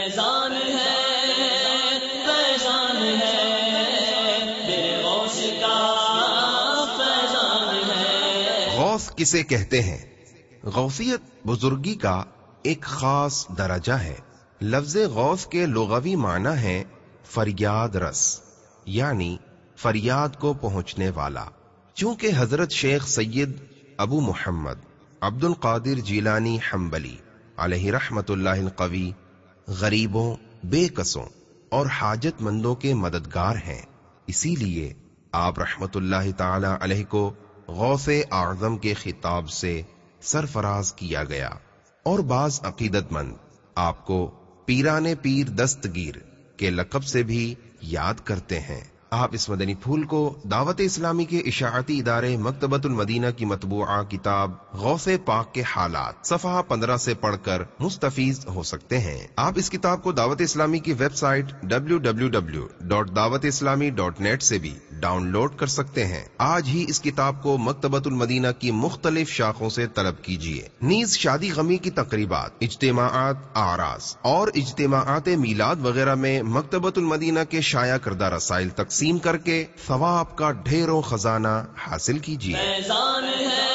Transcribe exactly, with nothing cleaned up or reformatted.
فیضان ہے فیضان ہے میرے غوث کا فیضان ہے۔ غوث کسے کہتے ہیں؟ غوثیت بزرگی کا ایک خاص درجہ ہے۔ لفظ غوث کے لغوی معنی ہے فریاد رس، یعنی فریاد کو پہنچنے والا۔ چونکہ حضرت شیخ سید ابو محمد عبد القادر جیلانی حنبلی علیہ رحمت اللہ القوی غریبوں، بے کسوں اور حاجت مندوں کے مددگار ہیں، اسی لیے آپ رحمت اللہ تعالی علیہ کو غوث اعظم کے خطاب سے سرفراز کیا گیا، اور بعض عقیدت مند آپ کو پیران پیر دستگیر کے لقب سے بھی یاد کرتے ہیں۔ آپ اس مدنی پھول کو دعوت اسلامی کے اشاعتی ادارے مکتبۃ المدینہ کی مطبوعہ کتاب غوث پاک کے حالات صفحہ پندرہ سے پڑھ کر مستفیض ہو سکتے ہیں۔ آپ اس کتاب کو دعوت اسلامی کی website W W W dot Dawat Islami dot net سے بھی ڈاؤن لوڈ کر سکتے ہیں۔ آج ہی اس کتاب کو مکتبۃ المدینہ کی مختلف شاخوں سے طلب کیجیے۔ نیز شادی غمی کی تقریبات، اجتماعات، اعراس اور اجتماعات میلاد وغیرہ میں مکتبۃ المدینہ کے شائع کردہ رسائل تقسیم کر کے ثواب کا ڈھیروں خزانہ حاصل کیجیے۔ فیضان ہے